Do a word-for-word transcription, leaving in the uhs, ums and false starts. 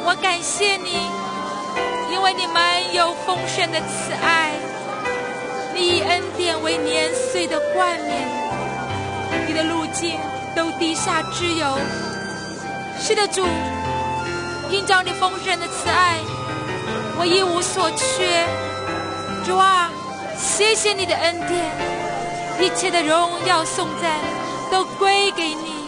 我感谢你，因为你们有丰盛的慈爱，你以恩典为年岁的冠冕，你的路径都滴下脂油。是的，主，因着你丰盛的慈爱，我一无所缺。主啊，谢谢你的恩典，一切的荣耀颂赞都归给你。